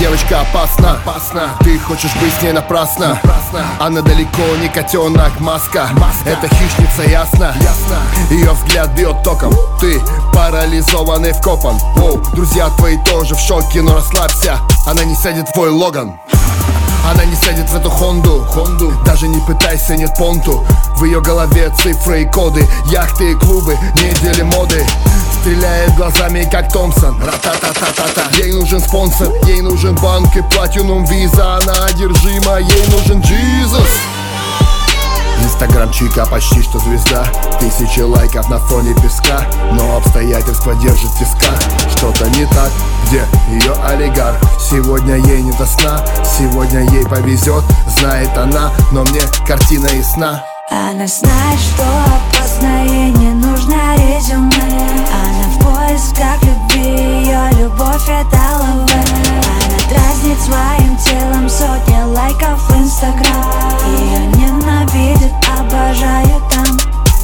девочка опасна, ты хочешь быть с ней напрасно. Она далеко не котенок, маска. Это хищница, ясно? Ее взгляд бьет током, ты парализованный, вкопан. Воу, друзья твои тоже в шоке, но расслабься. Она не сядет в твой Логан, она не сядет в эту Хонду. Даже не пытайся, нет понту. В ее голове цифры и коды, яхты и клубы, недели моды. Стреляет глазами, как Томпсон. Ра-та-та-та-та-та. Ей нужен спонсор, ей нужен банк и платинум виза. Она одержима, ей нужен Джизус. Инстаграмчика почти что звезда. 1000 лайков на фоне песка, но обстоятельства держат тиска. Что-то не так, где ее олигарх? Сегодня ей не до сна, сегодня ей повезет. Знает она, но мне картина ясна. Она знает, что опасно, ей не нужно резюме. Она в поисках любви, ее любовь это лавэ. Она дразнит своим телом сотни лайков в Инстаграм. Ее ненавидят, обожают там.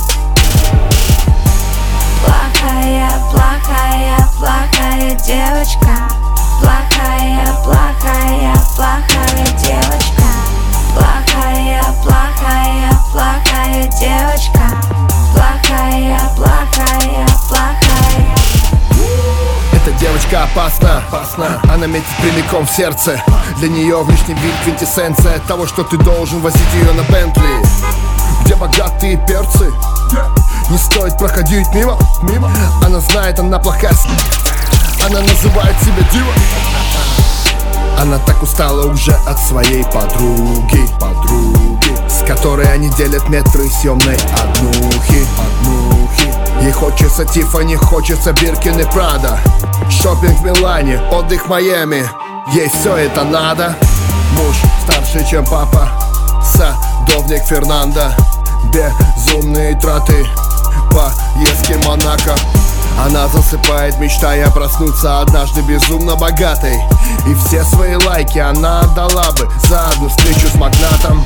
Плохая, плохая, плохая девочка. Плохая, плохая, плохая девочка. Плохая, плохая, плохая девочка. Плохая, плохая, плохая. Эта девочка опасна, она метит прямиком в сердце. Для нее внешний вид квинтэссенция того, что ты должен возить ее на Бентли. Где богатые перцы, не стоит проходить мимо. Она знает, она плохая, она называет себя дива. Она так устала уже от своей подруги, с которой они делят метры съемной однухи. Ей хочется Тиффани, хочется Биркин и Прада. Шоппинг в Милане, отдых в Майами. Ей все это надо. Муж старше, чем папа, садовник Фернандо. Безумные траты, поездки в Монако. Она засыпает, мечтая проснуться однажды безумно богатой. И все свои лайки она отдала бы за одну встречу с магнатом.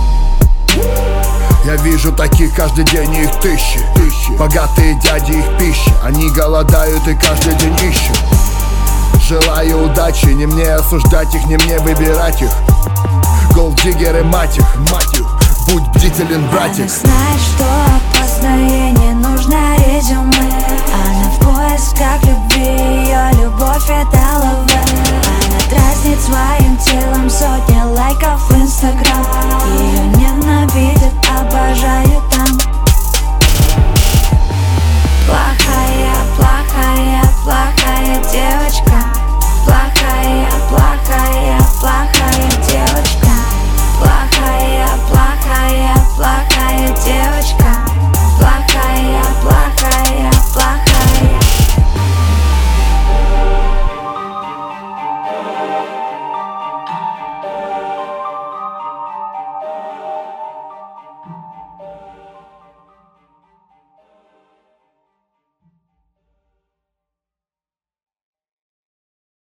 Я вижу таких каждый день, их тысячи. Богатые дяди, их пища. Они голодают и каждый день ищут. Желаю удачи, не мне осуждать их, не мне выбирать их. Голддиггеры, мать их, будь бдителен, братик. Она знает, что опасно, ей не нужно резюме. Она в поисках любви, ее любовь это лавэ. Она дразнит своим телом сотни лайков в Инстаграм. Ее ненавидят, обожают